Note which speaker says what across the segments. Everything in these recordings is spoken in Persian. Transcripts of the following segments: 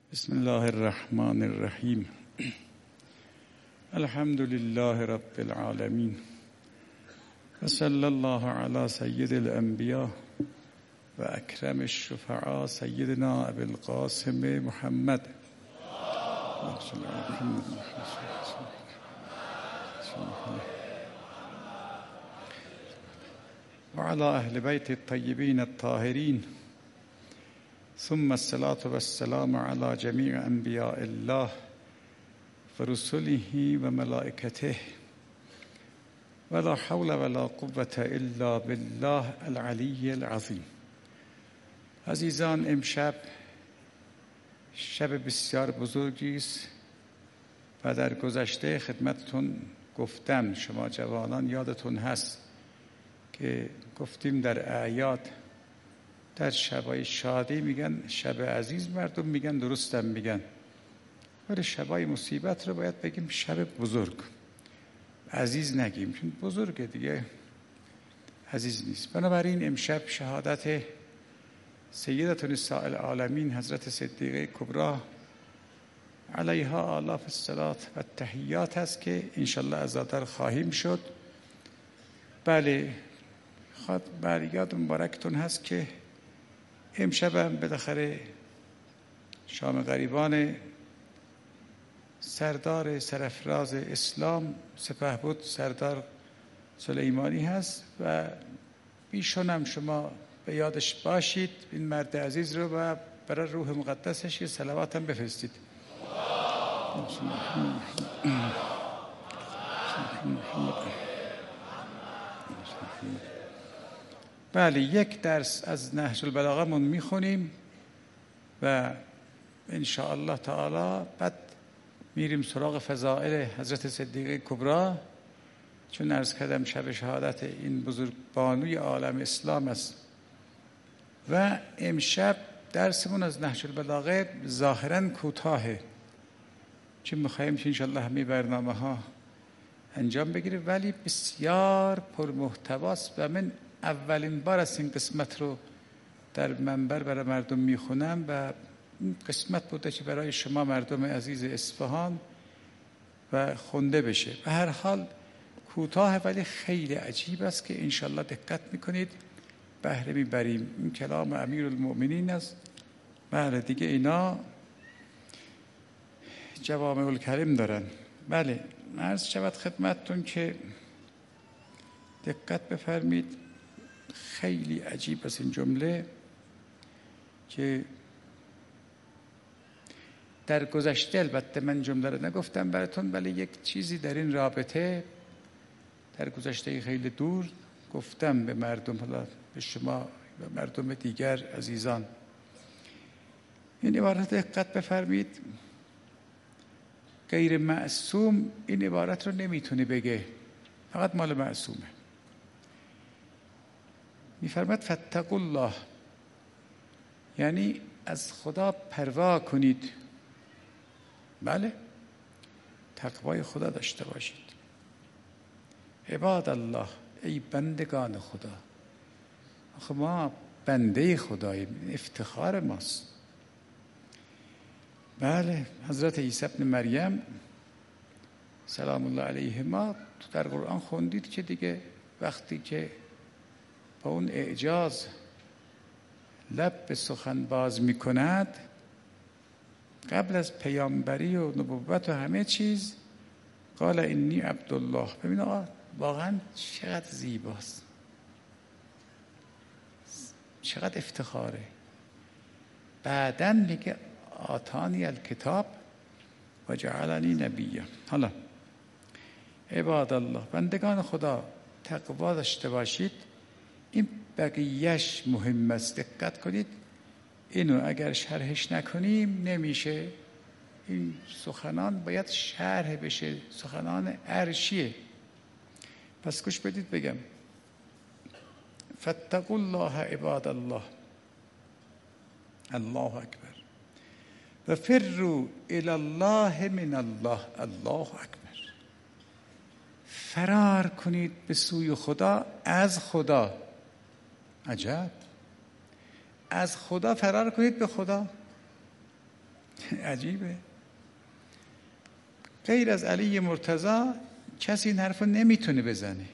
Speaker 1: بسم الله الرحمن الرحیم. الحمد لله رب العالمین و صلی الله علی سید الانبیاء و اکرم الشفعاء سیدنا ابی القاسم محمد و علی اهل بیت الطیبین الطاهرین ثم الصلاة والسلام على جميع انبیاء الله و رسله و ملائکته ولا حول ولا قوة الا بالله العلی العظیم. عزیزان، امشب شب بسیار بزرگی است و در گذشته خدمتتون گفتم، شما جوانان یادتون هست که گفتیم در اعیاد، در شبای شادی میگن شب عزیز، مردم میگن درستم میگن، ولی شبای مصیبت رو باید بگیم شب بزرگ، عزیز نگیم، چون بزرگ دیگه عزیز نیست. بنابراین امشب شهادت سیدة نساء العالمین حضرت صدیقه کبری علیها آلاف الصلاة و التحیات است که انشالله عزادار خواهیم شد. بله، یاد مبارکتون هست که امشب هم بالاخره شام غریبان سردار سرفراز اسلام سپهبد سردار سلیمانی هست و بیشون هم شما به یادش باشید، این مرد عزیز رو، و برای روح مقدسش یه صلوات هم بفرستید. بله، یک درس از نهج البلاغه من میخونیم و ان شاء الله تعالی بعد میریم سراغ فضائل حضرت صدیقه کبری، چون عرض کردم شب شهادت این بزرگ بانوی عالم اسلام است. و امشب درسمون از نهج البلاغه ظاهرا کوتاهه، چون میخوایم که ان شاء الله همه برنامه ها انجام بگیره، ولی بسیار پرمحتواست و من اولین بار است این قسمت رو در منبر برای مردم میخونم و این قسمت بوده که برای شما مردم عزیز اصفهان و خونده بشه. به هر حال کوتاه ولی خیلی عجیب است که انشالله دقت میکنید بهره میبریم. این کلام امیرالمؤمنین است. بله دیگه اینا جوامع الکلم دارن. بله، عرض شود خدمتتون که دقت بفرمید، خیلی عجیب است این جمله که در گذشته، البته من جمله رو نگفتم براتون، ولی یک چیزی در این رابطه در گذشته خیلی دور گفتم به مردم، حالا به شما و مردم دیگر عزیزان. این عبارت دقت بفرمید، غیر معصوم این عبارت رو نمیتونه بگه، فقط مال معصومه. میفرماد فاتقوا الله، یعنی از خدا پروا کنید. بله، تقوای خدا داشته باشید. عباد الله، ای بندگان خدا. آخه ما بنده خداییم، افتخار ماست. بله، حضرت عیسی ابن مریم سلام الله علیهما در قرآن خوندید که دیگه وقتی که با اون اعجاز لب به سخن باز می کند، قبل از پیامبری و نبوت و همه چیز، قال انی عبدالله. ببین آقا، واقعا چقدر زیباست، چقدر افتخاره. بعداً میگه آتانی الکتاب و جعلنی نبیا. حالا عباد الله، بندگان خدا، تقوا داشته باشید. این بقیهش مهم است، دقت کنید. اینو اگر شرحش نکنیم نمیشه. این سخنان باید شرح بشه، سخنان عرشیه. پس گوش بدید بگم فاتقوا الله عباد الله، الله اکبر، و فروا الی الله من الله، الله اکبر. فرار کنید به سوی خدا از خدا. عجب، از خدا فرار کنید به خدا. عجیبه. غیر از علی مرتضی کسی این حرف رو نمیتونه بزنه،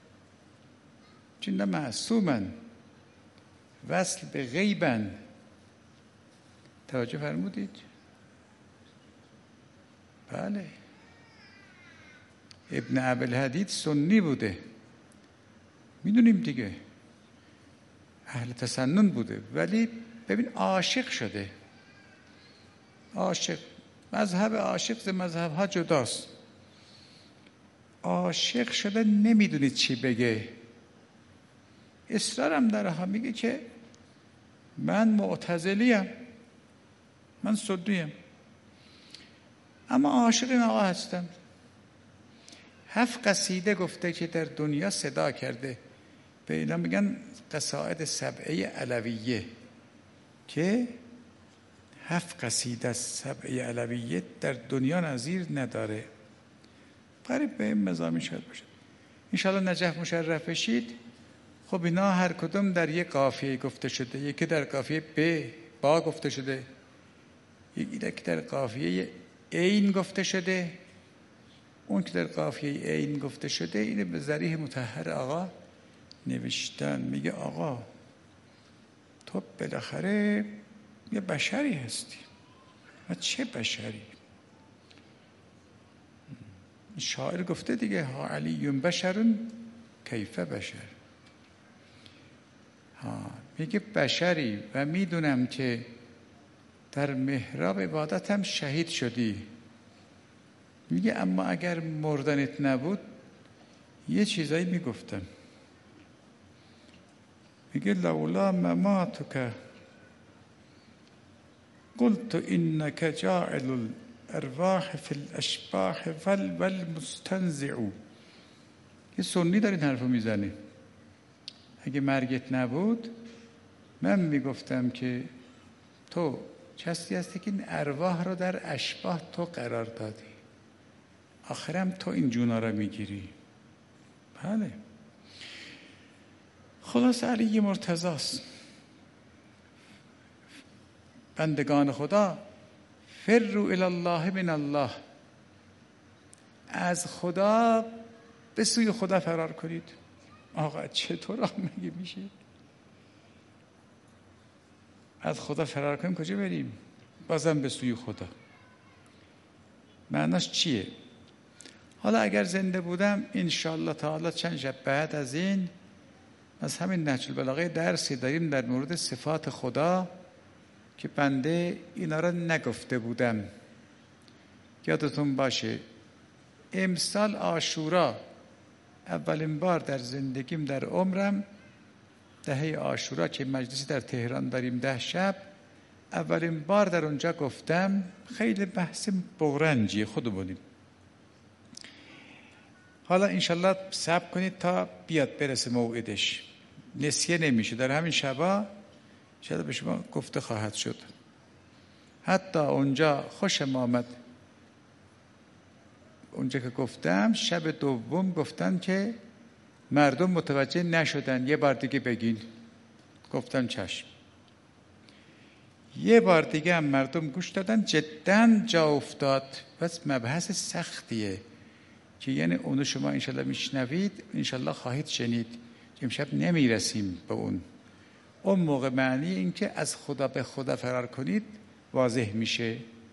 Speaker 1: چون معصومن، وصل به غیبن. توجه فرمودید؟ بله. ابن ابوالحدید سنی بوده، میدونیم دیگه، اهل تسنن بوده، ولی ببین عاشق شده. عاشق، مذهب عاشق ز مذهب ها جداست. عاشق شده نمیدونید چی بگه، اصرارم داره ها، میگه که من معتزلیم، من سنیم، اما عاشق این آقا هستم. 7 قصیده گفته که در دنیا صدا کرده، به اینا میگن قصائد سبعه علویه، که 7 قصیده سبعه علویه در دنیا نظیر نداره. قریب به این مضامین شاید باشه. انشاءالله نجف مشرف بشید. خب اینا هر کدوم در یک قافیه گفته شده، یکی در قافیه با گفته شده، یکی در قافیه عین گفته شده، اون که در قافیه عین گفته شده اینو به ذریح مطهر آقا نوشتن. میگه آقا تو بالاخره یه بشری هستی. و چه بشری؟ شاعر گفته دیگه، ها علی بشرون کیف بشر. میگه بشری و میدونم که در محراب عبادتم شهید شدی. میگه اما اگر مردنت نبود یه چیزایی میگفتم. میگه لولا مماتک قلت انك جاعل الارواح في الاشباح والمستنزع. یه سنی داره این حرفو میزنه، اگه مرگت نبود من میگفتم که تو کسی هستی که این ارواح رو در اشباح تو قرار دادی، آخرم تو این جونا رو میگیری. بله. خلاص علی مرتضی است. بندگان خدا فروا الی الله من الله، از خدا به سوی خدا فرار کنید. آقا چطور مگه میشه؟ از خدا فرار کنیم کجا بریم؟ بازم به سوی خدا. معناش چیه؟ حالا اگر زنده بودم انشاءالله تعالی چند شب بعد از این از همین نهج البلاغه درسی داریم در مورد صفات خدا که بنده اینا را نگفته بودم. یادتون باشه امسال عاشورا اولین بار در زندگیم، در عمرم، دهه عاشورا که مجلسی در تهران داریم 10 شب، اولین بار در اونجا گفتم. خیلی بحث بغرنجی خودمونیم. حالا انشالله صبر کنید تا بیاد برسه موعدش، نسیه نمیشه، در همین شبا شاید به شما گفته خواهد شد. حتی اونجا خوشم آمد، اونجا که گفتم شب دوم گفتن که مردم متوجه نشدن، یه بار دیگه بگین. گفتم چشم. یه بار دیگه هم مردم گوش دادن، جداً جا افتاد. بس مبحث سختیه که یعنی اونو شما انشالله میشنوید، انشالله خواهید شنید. امشب نمیرسیم به اون موقع. معنی این که از خدا به خدا فرار کنید واضح میشه.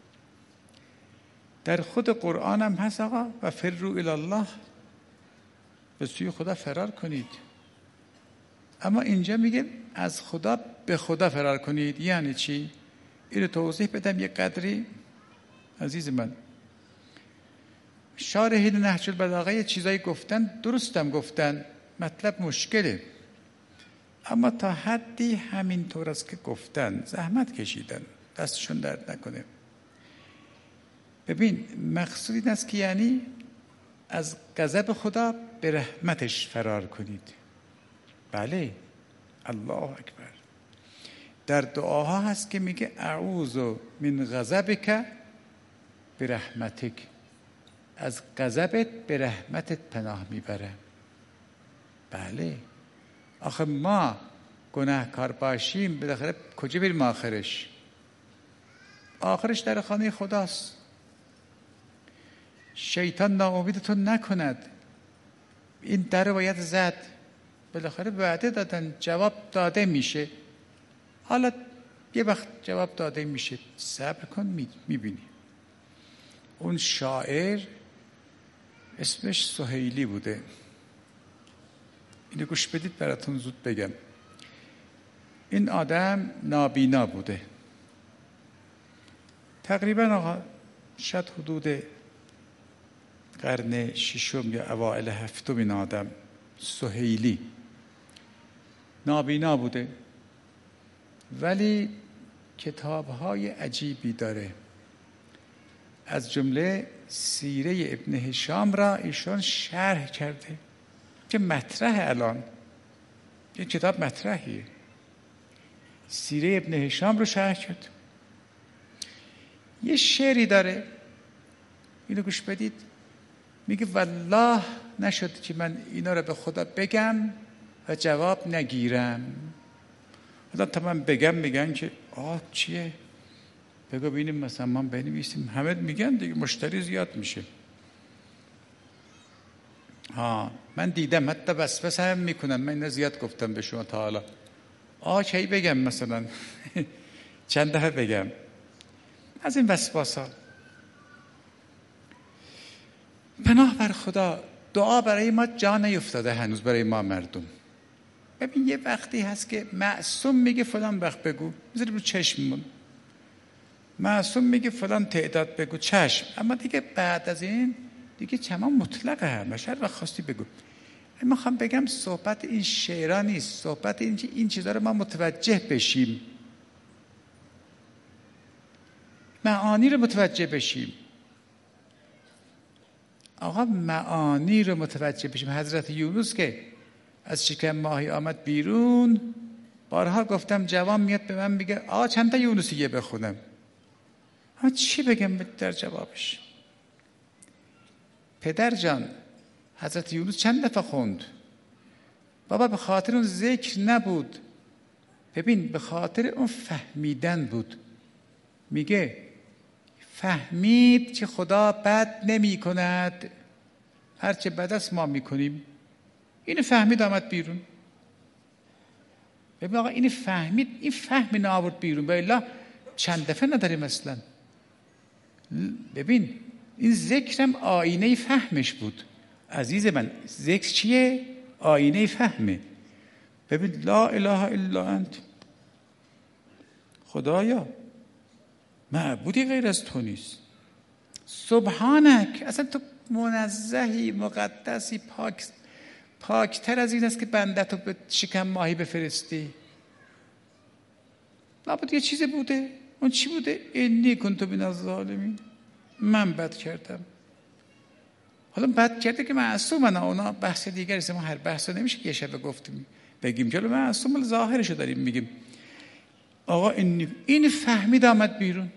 Speaker 1: در خود قرآن هم هست آقا و فروا الی الله، به سوی خدا فرار کنید. اما اینجا میگه از خدا به خدا فرار کنید. یعنی چی؟ اینو توضیح بدم یک قدری عزیز من. شارحین نهج البلاغه چیزایی گفتن، درستم گفتن، مطلب مشکله، اما تا حدی همین طور است که گفتن، زحمت کشیدن، دستشون درد نکنه. ببین مقصود این است که یعنی از غضب خدا به رحمتش فرار کنید. بله، الله اکبر. در دعاها هست که میگه اعوذ من غضبک برحمتک، از غضبت به رحمتت پناه میبرم. بله، آخه ما گناهکار باشیم بالاخره کجا بریم آخرش؟ آخرش در خانه خداست. شیطان ناامیدتون نکند. این در باید زد. بالاخره وعده دادن، جواب داده میشه. حالا یه وقت جواب داده میشه، صبر کن میبینی. اون شاعر اسمش سهیلی بوده. اینو گوش بدید براتون زود بگم. این آدم نابینا بوده. تقریبا شاید حدود قرن ششم یا اوائل هفتم این آدم سهیلی نابینا بوده، ولی کتاب‌های عجیبی داره. از جمله سیره ابن هشام را ایشان شرح کرده که مطرح الان این کتاب مطرحیه. سیره ابن هشام رو شرح کرد. یه شعری داره، اینو گوش بدید. میگه والله نشد که من اینا رو به خدا بگم و جواب نگیرم. حالا تا من بگم میگن که چیه؟ بگو ببینیم مثلا ما بنویسیم. همه میگن دیگه، مشتری زیاد میشه. من دیدم حتی وسوسه هم میکنن. من اینا زیاد گفتم به شما تا حالا. کی بگم مثلا چند دفعه بگم از این وسواسا. پناه بر خدا، دعا برای ما جا نیفتاده هنوز، برای ما مردم. ببین یه وقتی هست که معصوم میگه فلان وقت بگو، میذاره رو چشممون. معصوم میگه فلان تعداد بگو، چشم. اما دیگه بعد از این دیگه تمام مطلقه، همش هر وقت خواستی بگو. من میخوام بگم صحبت این شعرها نیست، صحبت این چیزا رو ما متوجه بشیم، معانی رو متوجه بشیم. آقا معانی رو متوجه بشیم. حضرت یونس که از شکم ماهی آمد بیرون، بارها گفتم جوان میاد به من میگه چند تا یونسیه بخونم. چی بگم در جوابش؟ پدر جان حضرت یونس چند دفعه خوند؟ بابا به خاطر اون ذکر نبود، ببین به خاطر اون فهمیدن بود. میگه فهمید که خدا بد نمی کند، هرچه بد است ما میکنیم. اینو فهمید آمد بیرون. ببین آقا اینو فهمید، این فهمی نآورد بیرون. بالا چند دفعه نداریم اصلا. ببین این ذکرم آینه فهمش بود. عزیز من ذکر چیه؟ آینه فهمه. ببین لا اله الا انت، خدایا معبودی غیر از تو نیست. سبحانک، اصلا تو منزهی، مقدسی، پاکتر از این است که بنده تو به شکم ماهی بفرستی. لابد یه چیزی بوده. اون چی بوده؟ انی کنت من الظالمین، من بد کردم. حالا بد کرده که معصومن، اونا بحث دیگری است. ما هر بحث رو نمیشه که یه شب گفتیم بگیم جلو معصوم، ظاهرشو داریم میگیم. آقا این فهمید آمد بیرون.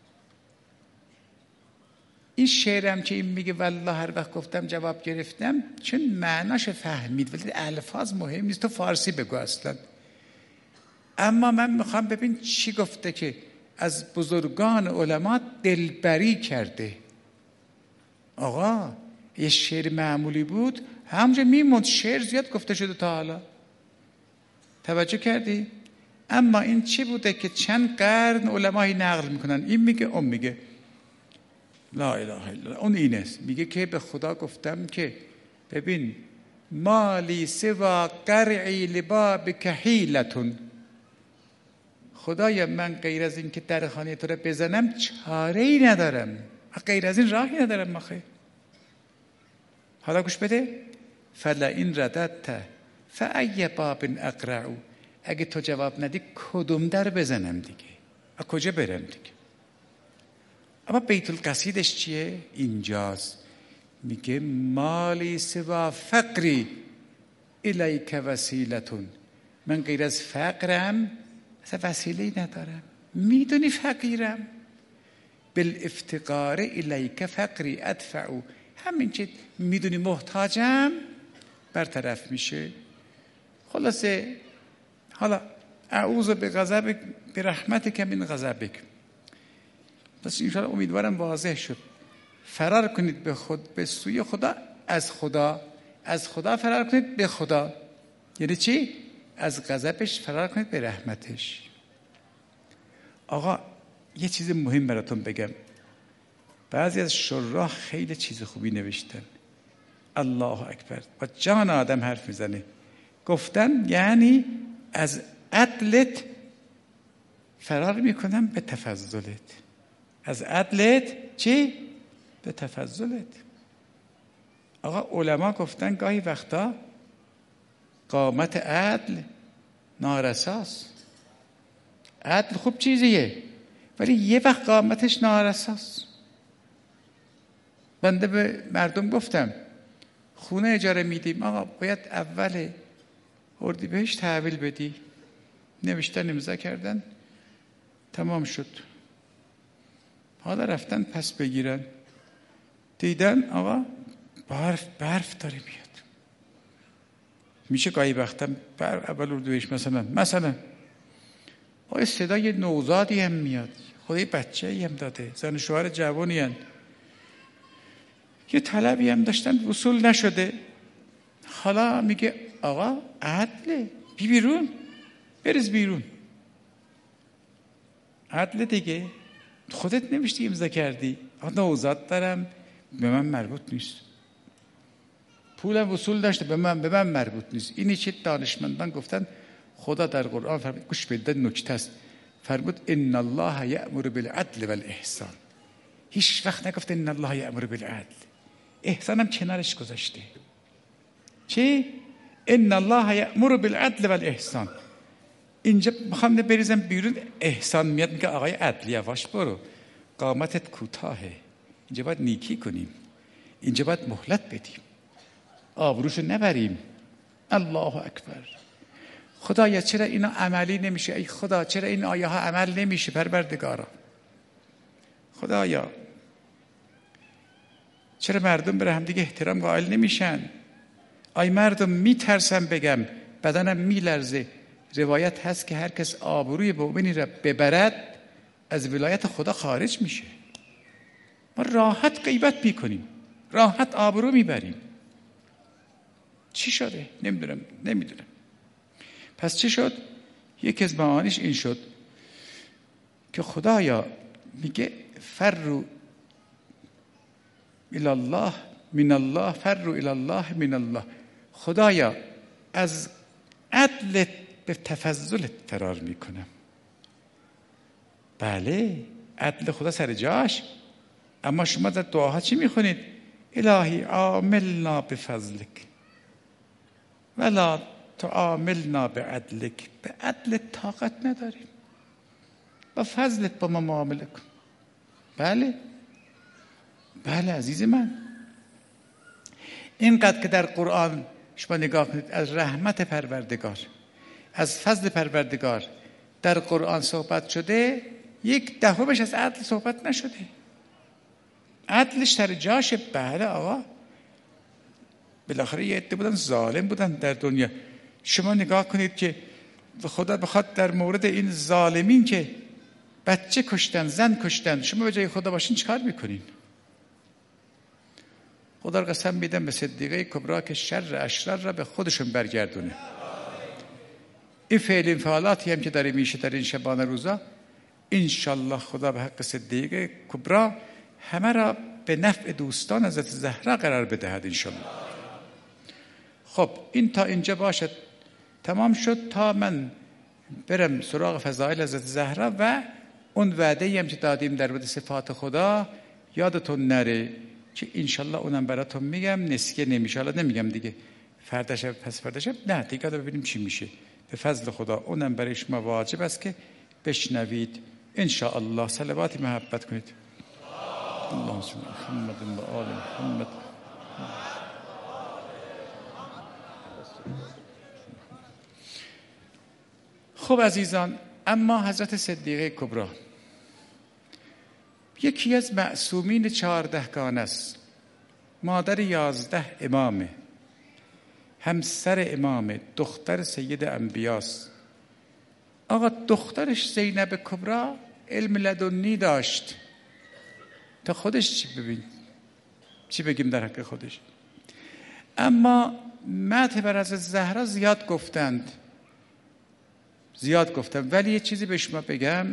Speaker 1: این شعرم که این میگه والله هر وقت گفتم جواب گرفتم، چون معناش فهمید، ولی الفاظ مهم نیست. تو فارسی بگو اصلا. اما من میخوام ببین چی گفته که از بزرگان علما دلبری کرده. آقا یه شعر معمولی بود همونجا میموند. شعر زیاد گفته شده تا حالا، توجه کردی؟ اما این چی بوده که چند قرن علمایی نقل میکنن، این میگه اون میگه. لا اله الا الله. اون این است، میگه که به خدا گفتم که ببین مالی سوا قرعی لبابک حیلتون، خدایا من غیر از این که در خانه تو رو بزنم چاره‌ای ندارم، غیر از این راهی ندارم آخه. حالا گوش بده. فلئن رددت فأی باب اقرع، اگه تو جواب ندی کدوم در بزنم دیگه، از کجا برم دیگه؟ اما بیت القصیدش چیه؟ اینجاست. میگه مالی سوا فقری الیک وسیلتون، من غیر از فقرم اصلا وسیله‌ای ندارم. میدونی فقیرم. بالافتقار الیک فقری ادفع، همین که میدونی محتاجم برطرف میشه. خلاصه حالا اعوذ بغضبک برحمتک من غضبک. پس انشاءالله امیدوارم واضح شد. فرار کنید به سوی خدا، از خدا. از خدا فرار کنید به خدا. یعنی چی؟ از غضبش فرار کنید به رحمتش. آقا یه چیز مهم براتون بگم. بعضی از شراح خیلی چیز خوبی نوشتن. الله اکبر، با جان آدم حرف میزنه. گفتن یعنی از عدلت فرار میکنم به تفضلت. از عدلت چی؟ به تفضلت. آقا علما گفتن گاهی وقتا قامت عدل نارساست. عدل خوب چیزیه ولی یه وقت قامتش نارساست. بنده به مردم گفتم خونه اجاره میدیم، آقا باید اول اردیبهشت تحویل بدی. نوشتن امضا کردن، تمام شد. حالا رفتن پس بگیرن، دیدن آقا برف داره میاد. میشه گاهی وقتا اول اردیبهشت مثلا آقا صدای نوزادی هم میاد، خدای بچه‌ای هم داده، زن و شوهر جوانی هم. یه طلبی هم داشتن وصول نشده. حالا میگه آقا عدله، بی بیرون، بریز بیرون. عدل دیگه، خودت نوشتی امضا کردی. آقا نوزاد دارم، به من مربوط نیست. پولم وصول داشته، به من مربوط نیست. اینی چه دانشمندان گفتن. خدا در قرآن فرمود، گوش بدید نکته است، فرمود ان الله یأمر بالعدل والاحسان. هیچ وقت نگفت ان الله یأمر بالعدل. احسان هم کنارش گذاشته. چی؟ ان الله یأمر بالعدل والاحسان. اینجا میخوام بریزم بیرون، احسان میاد میگه آقای عدل یواش برو، قامتت کوتاهه، اینجا باید نیکی کنیم، اینجا باید مهلت بدیم، آبروشو نبریم. الله اکبر. خدایا چرا اینا عملی نمیشه؟ ای خدا چرا این آیه ها عمل نمیشه؟ پروردگارا خدایا چرا مردم بر هم دیگه احترام قائل نمیشن؟ آی مردم میترسم بگم، بدنم میلرزه. روایت هست که هر کس آبروی مؤمنی را ببرد از ولایت خدا خارج میشه. ما راحت غیبت میکنیم، راحت آبرو میبریم. چی شده؟ نمیدونم. پس چی شد؟ یکی از معانیش این شد که خدایا میگه فروا الی الله من الله، فروا الی الله من الله. خدایا از عدلت به تفضلت فرار میکنم. بله عدل خدا سر جاش، اما شما در دعاها چی میخونید؟ الهی عاملنا بفضلک ولا تعاملنا بعدلک. به عدل طاقت نداریم، با فضلت با ما معامله کن. بله عزیز من، اینقدر که در قرآن شما نگاه کنید از رحمت پروردگار، از فضل پروردگار در قرآن صحبت شده، 1/10 از عدل صحبت نشده. عدلش سر جاشه. بله آقا، بالاخره یه عده بودن ظالم بودن در دنیا. شما نگاه کنید که خدا بخواد در مورد این ظالمین که بچه کشتن، زن کشتن، شما به جای خدا باشین چیکار میکنین؟ خدا رو قسم میدم به صدیقه کبرا که شر اشرار را به خودشون برگردونه. این فعل فعالاتی هم که داره میشه در این شبانه روزا، انشالله خدا به حق صدیقه کبرا همه را به نفع دوستان حضرت زهرا قرار بدهد انشالله. خب این تا اینجا باشد، تمام شد تا من برم سراغ فضائل حضرت زهرا و اون وعده هم که دادیم در مورد صفات خدا یادتون نره که انشالله اونم براتون میگم. نسیه نمیشه، حالا نمیگم دیگه، فردا شب پس فردا شب نه دیگه، ببینیم چی میشه. به فضل خدا اونم برای شما واجب است که بشنوید انشاءالله. صلوات محبت کنید. اللهم صل علی محمد و آل محمد. خب عزیزان، اما حضرت صدیقه کبرا یکی از معصومین 14گانه است، مادر 11 امامه، همسر امامه، دختر سید انبیاست. آقا دخترش زینب کبرا علم لدنی داشت، تا خودش چی ببین، چی بگیم در حق خودش. اما مدح بر حضرت زهرا زیاد گفتند، ولی یه چیزی به شما بگم.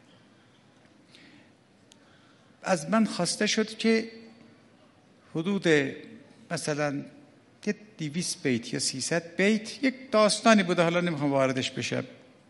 Speaker 1: از من خواسته شد که حدود مثلا 200 بیت یا 300 بیت، یک داستانی بوده، حالا نمیخوام واردش بشم،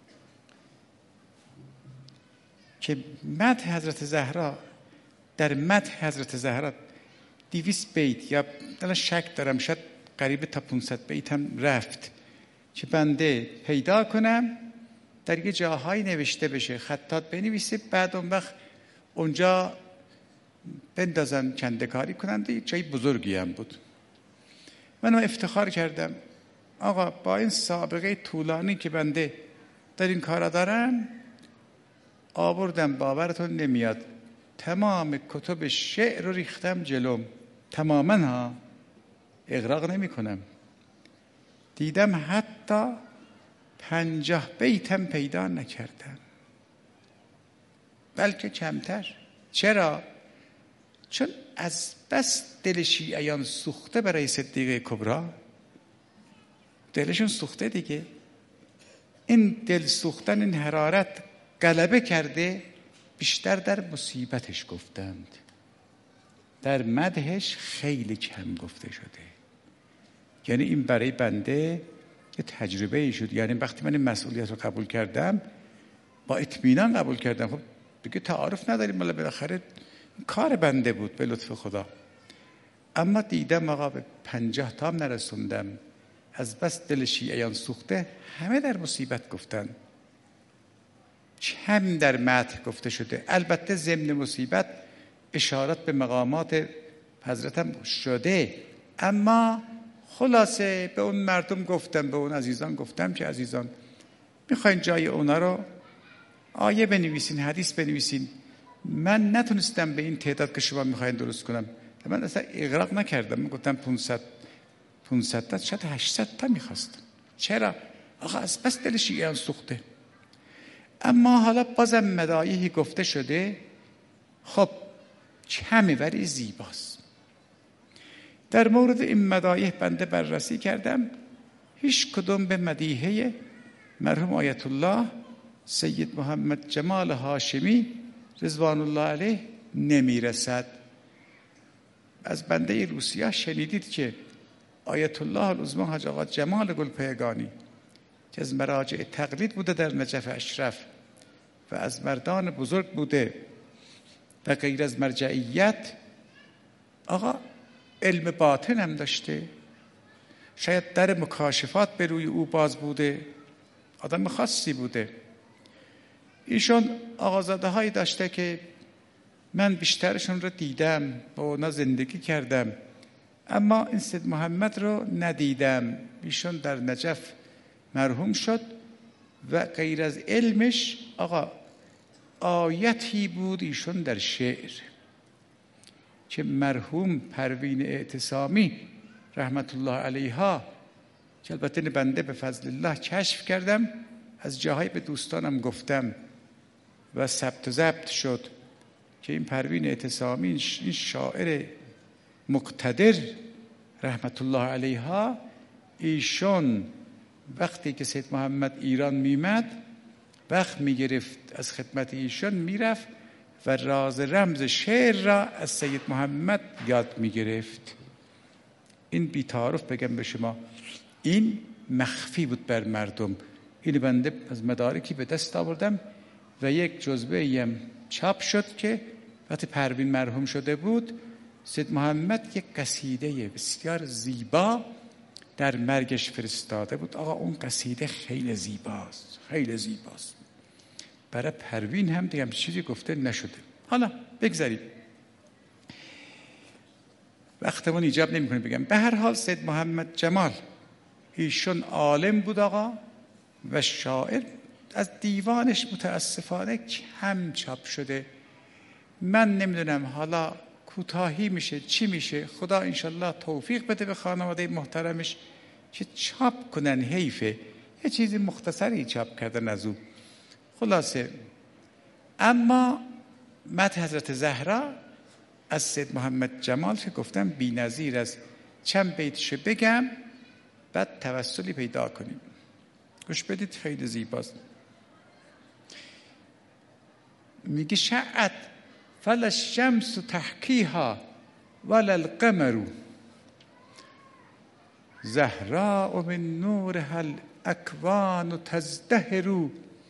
Speaker 1: که مدح حضرت زهرا، در مدح حضرت زهرا 200 بیت یا الان شک دارم شاید قریب تا 500 بیت هم رفت، که بنده پیدا کنم در یه جاهایی نوشته بشه، خطاط بنویسه، بعد اون وقت اونجا بندازن کنده کاری کنند. یه جای بزرگی هم بود. من افتخار کردم آقا با این سابقه طولانی که بنده در این کارا دارم، آوردم، باورتون نمیاد، تمام کتب شعر رو ریختم جلوم، تماما ها، اغراق نمی کنم. دیدم حتی 50 بیتم پیدا نکردم، بلکه کمتر. چرا؟ چون از بس دل شیعیان سوخته برای صدیقه کبری، دلشون سوخته دیگه، این دل سوختن، این حرارت غلبه کرده، بیشتر در مصیبتش گفتند، در مدحش خیلی کم گفته شده. یعنی این برای بنده یه تجربه شد. یعنی وقتی من این مسئولیت رو قبول کردم، با اطمینان قبول کردم، خب دیگه تعارف نداریم، ولی بالاخره کار بنده بود به لطف خدا. اما دیدم آقا به 50 تا هم نرسوندم، از بس دل شیعیان سوخته، همه در مصیبت گفتن، کم در مدح گفته شده. البته ضمن مصیبت اشارات به مقامات حضرتم شده، اما خلاصه به اون مردم گفتم، به اون عزیزان گفتم که عزیزان میخواین جای اونا رو آیه بنویسین، حدیث بنویسین. من نتونستم به این تعداد که شما میخواین درست کنم، من اصلا اغراق نکردم. من گفتم 500 تا، شاید 800 تا میخواستم. چرا؟ آقا از بس دل شیعیان سوخته. اما حالا بازم مدایحی گفته شده، خب کمی ولی زیباست. در مورد این مدایح بنده بررسی کردم، هیچ کدوم به مدیحه مرحوم آیت الله سید محمد جمال هاشمی رضوان الله علیه نمیرسد. از بنده روسیه شنیدید که آیت الله العظمی حاج آقا جمال گلپایگانی که از مراجع تقلید بوده در نجف اشرف و از مردان بزرگ بوده و غیر از مرجعیت، آقا علم باطن هم داشته، شاید در مکاشفات به روی او باز بوده، آدم خاصی بوده. ایشون آقازاده هایی داشته که من بیشترشون رو دیدم، با اونا زندگی کردم، اما این سید محمد رو ندیدم. ایشون در نجف مرحوم شد و غیر از علمش آقا آیتی بود ایشون در شعر که مرحوم پروین اعتصامی رحمت الله علیها، که البته بنده به فضل الله کشف کردم، از جاهای به دوستانم گفتم و ثبت و ضبط شد که این پروین اعتصامی، این شاعر مقتدر رحمت الله علیها، ایشون وقتی که سید محمد ایران میمد، وقت میگرفت از خدمت ایشون میرفت و راز رمز شعر را از سید محمد یاد میگرفت. این بی‌تعارف بگم به شما، این مخفی بود بر مردم. این بنده از مدارکی به دست آوردم و یک جزوه هم چاپ شد که وقتی پروین مرحوم شده بود، سید محمد یک قصیده بسیار زیبا در مرگش فرستاده بود. آقا اون قصیده خیلی زیباست، خیلی زیباست. برای پروین هم دیگه چیزی گفته نشده. حالا بگذاریم، وقتمون ایجاب نمی‌کنه بگم. به هر حال سید محمد جمال ایشون عالم بود آقا و شاعر. از دیوانش متاسفانه کم چاپ شده. من نمیدونم حالا کوتاهی میشه چی میشه، خدا انشالله توفیق بده به خانواده محترمش که چاپ کنن. حیفه یه چیزی مختصری چاپ کردن از او. خلاصه اما مدح حضرت زهرا از سید محمد جمال که گفتم بی‌نظیر است، چند بیتشو بگم بعد توسلی پیدا کنیم. گوش بدید، خیلی زیباست. میگه شعت فلا الشمس تحکیها ولا القمر زهراء من نورها الاکوان تزدهر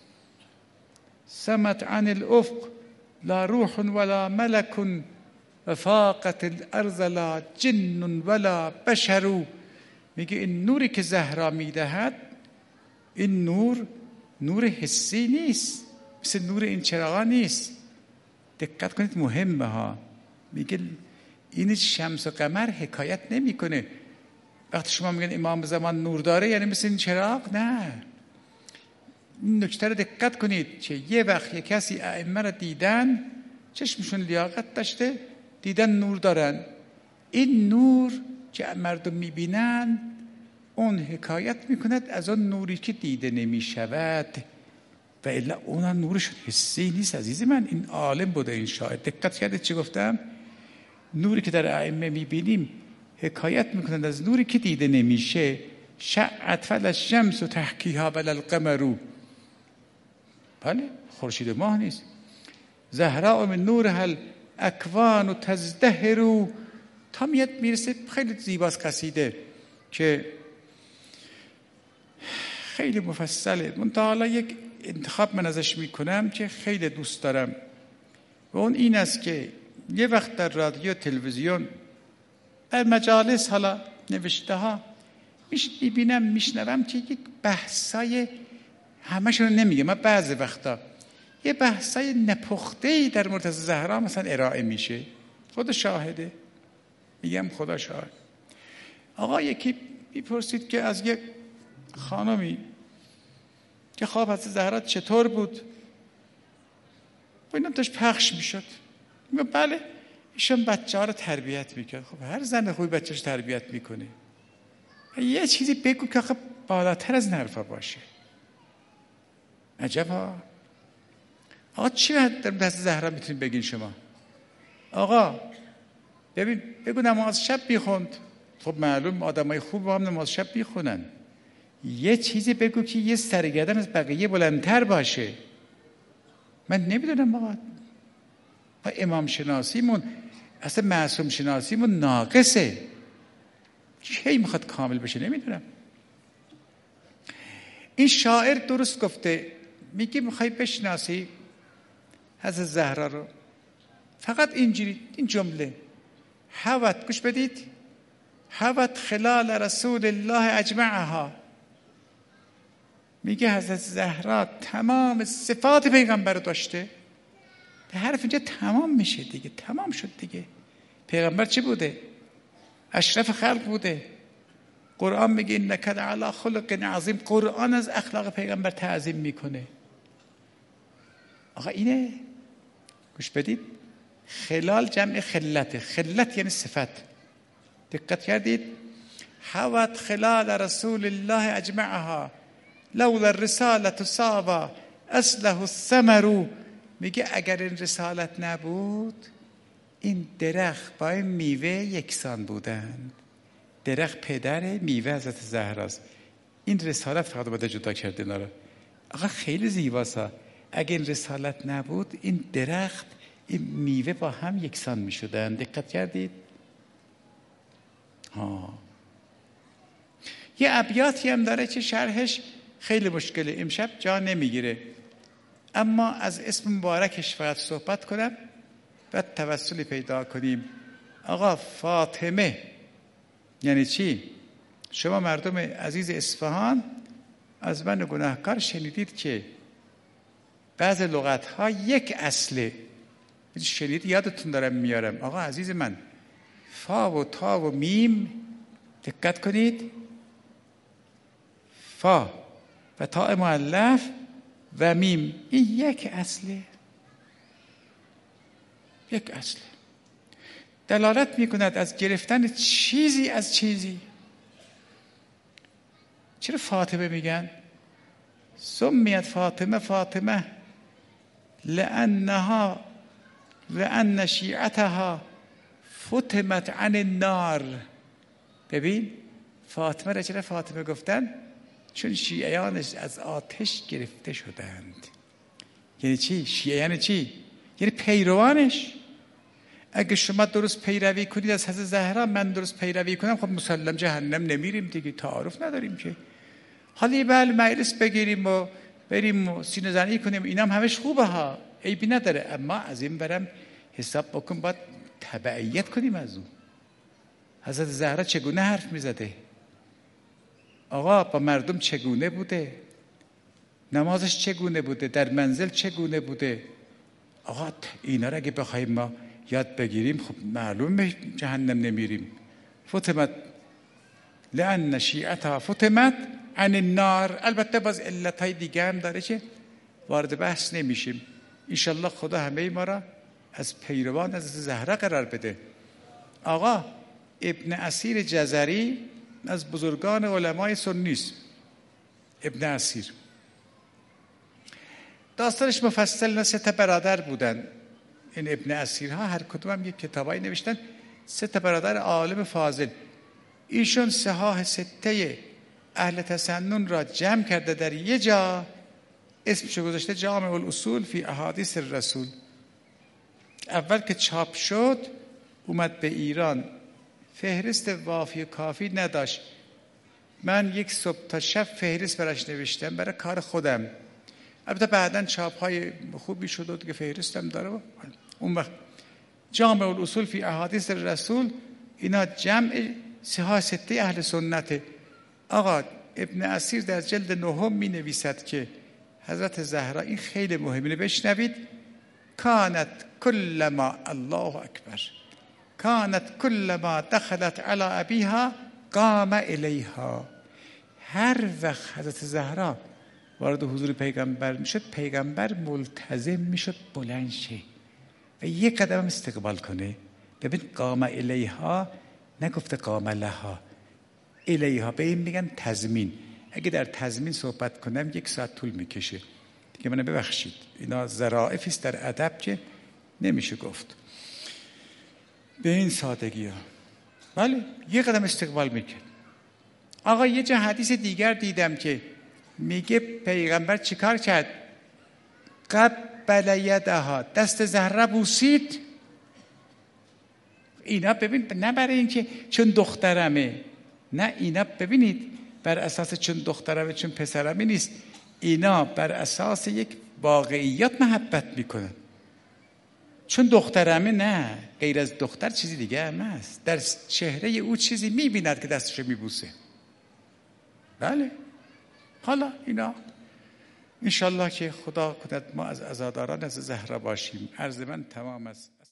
Speaker 1: سمت عن الافق لا روح ولا ملك وفاقت الارض لا جن ولا بشر. میگه این نوری که زهرا میدهد، این نور حسی نیست، مثل نور این چراغا نیست. دقت کنید، مهمه ها. میگه این شمس و قمر حکایت نمیکنه. وقتی شما میگن امام زمان نور داره یعنی مثل این چراغ، نه. این نکته رو دقت کنید که یه وقت یه کسی ائمه رو دیدن، چشمشون لیاقت داشته، دیدن نور دارن. این نور که مردم میبینن اون حکایت میکند از اون نوری که دیده نمیشود، و الا اون نورشون حسی نیست. عزیز من، این عالم بوده این شاعر. دقت کردید چی گفتم؟ نوری که در ائمه میبینیم حکایت میکنند از نوری که دیده نمیشه. شعت فلا الشمس تحکیها ولا القمر. بله، خورشید ماه نیست. زهراء من نورها الاکوان تزدهر. تا میرسه خیلی زیباست قصیده که خیلی مفصله. منتها حالا یک انتخاب من ازش میکنم که خیلی دوست دارم، و اون این است که یه وقت در رادیو تلویزیون در مجالس حالا نوشته ها میبینم میشنوم که یک بحثای، همشون رو نمیگم، من بعضی وقتا یه بحثای نپخته‌ای در مورد زهرا مثلا ارائه میشه. خود شاهده، میگم خدا شاهد. آقا یکی میپرسید که از یک خانمی که خواب حضرت زهرا چطور بود، و اینا داشت پخش میشد. میگم بله، ایشون بچه ها رو تربیت میکرد. خب هر زن خوبی بچه‌ش تربیت میکنه. یه چیزی بگو که آخه بالاتر از نرفا باشه. عجبا. آقا چی در دست زهرا میتونید بگین شما؟ آقا ببین، بگو نماز شب میخوند. خب معلوم آدمای خوب با هم نماز شب میخونن. یه چیزی بگو که یه سرگردن از بقیه بلندتر باشه. من نمیدونم آقا، ما امام شناسیمون اصلا معصوم شناسیمون ناقصه. کی میخواد کامل بشه نمیدونم. این شاعر درست گفته، میگه میخوای بشناسی حضرت زهرا رو، فقط اینجوری این جمله حوت، گوش بدید، حوت خلال رسول الله اجمعها. میگه حضرت زهرا تمام صفات پیغمبر داشته. به حرف اینجا تمام میشه دیگه، تمام شد دیگه. پیغمبر چی بوده؟ اشرف خلق بوده. قرآن میگه انک لعلی خلق عظیم. قرآن از اخلاق پیغمبر تعظیم میکنه. آقا اینه، گوش بدید. خلال جمع خلته، خلت یعنی صفت. دقت کردید؟ حوت خلال رسول الله اجمعها لولا الرسالة صابا اصله الثمر. میگه اگر این رسالت نبود این درخت با این میوه یکسان بودند. درخت پدر، میوه حضرت زهراست. این رسالت فقط باید جدا کرده اینا رو. آقا خیلی زیباست. اگر این رسالت نبود این درخت، این میوه با هم یکسان میشدن. دقت کردید؟ یه ابیاتی هم داره که شرحش خیلی مشکله، امشب جا نمیگیره، اما از اسم مبارکش فقط صحبت کنم بعد توسلی پیدا کنیم. آقا فاطمه یعنی چی؟ شما مردم عزیز اصفهان از من گناهکار شنیدید که بعض لغت ها یک اصله. شنید، یادتون دارم میارم. آقا عزیز من، فا و تا و میم، دقت کنید، فا و تا مؤلف و میم، این یک اصله. یک اصله دلالت میکند از گرفتن چیزی از چیزی. چرا فاطمه میگن؟ سمیت فاطمه فاطمه لأن شیعتها فتمت عن النار. ببین فاطمه را چرا فاطمه گفتن؟ چون شیعیانش از آتش گرفته شدند. یعنی چی؟ شیعه یعنی چی؟ یعنی پیروانش. اگه شما درست پیروی کنید از حضرت زهرا، من درست پیروی کنم، خب مسلم جهنم نمیریم دیگه، تعارف نداریم که. حالا بله مجلس بگیریم و بریم و سینه زنی کنیم، اینم همش خوبه ها، عیبی نداره، اما از این برم حساب بکن باید تبعیت کنیم از اون. حضرت زهرا چگونه حرف میزده؟ آقا با مردم چگونه بوده؟ نمازش چگونه بوده؟ در منزل چگونه بوده؟ آقا اینا را اگه بخوایم ما یاد بگیریم خب معلومه جهنم نمیریم. فتمت لأن شیعتها فتمت عن النار. البته باز علتهای دیگه هم داره که وارد بحث نمیشیم. انشالله خدا همه ما را از پیروان از زهرا قرار بده. آقا ابن اسیر جزری از بزرگان علمای سنی است. ابن اسیر داستانش مفصل نه، 3 برادر بودن. این ابن اسیرها هر کدوم هم یک کتابایی نوشتن. 3 برادر عالم فاضل. ایشون صحاح 6 اهل تسنن را جمع کرده در یه جا، اسمشو گذاشته جامع الاصول فی احادیث الرسول. اول که چاپ شد اومد به ایران، فهرست وافی و کافی نداشت. من یک صبح تا شب فهرست براش نوشتم برای کار خودم. البته بعداً چاپ‌های خوبی شد و دیگه فهرستم داره. اون وقت جامع الاصول فی احادیث الرسول اینا جمع صحاح 6 اهل سنته. آقا ابن اسیر در جلد 9 می نویسد که حضرت زهرا، این خیلی مهمه بشنوید، کانت کلما الله اکبر کانت کلما دخلت علی ابیها قام الیها. هر وقت حضرت زهرا وارد حضور پیغمبر میشد، پیغمبر ملتزم میشد بلند شه و یک قدم استقبال کنه. ببین قام الیها نگفته قام لها، الیها به این میگن تضمین. اگه در تضمین صحبت کنم 1 ساعت طول میکشه دیگه، منو ببخشید، اینا ظرافی است در ادب که نمیشه گفت به این سادگی ها. بله یک قدم استقبال میکرد. آقا یه جا حدیث دیگر دیدم که میگه پیغمبر چیکار کرد؟ قبل یدها، دست زهرا بوسید. اینا ببین نه برای اینکه چون دخترمه، نه اینا ببینید بر اساس چون دخترمه چون پسرمه نیست، اینا بر اساس یک واقعیات محبت میکنن. چون دخترمه نه، غیر از دختر چیزی دیگه هم هست، در چهره او چیزی میبیند که دستشو میبوسه. بله حالا اینا انشالله که خدا کند ما از عزاداران از زهرا باشیم. عرض من تمام است.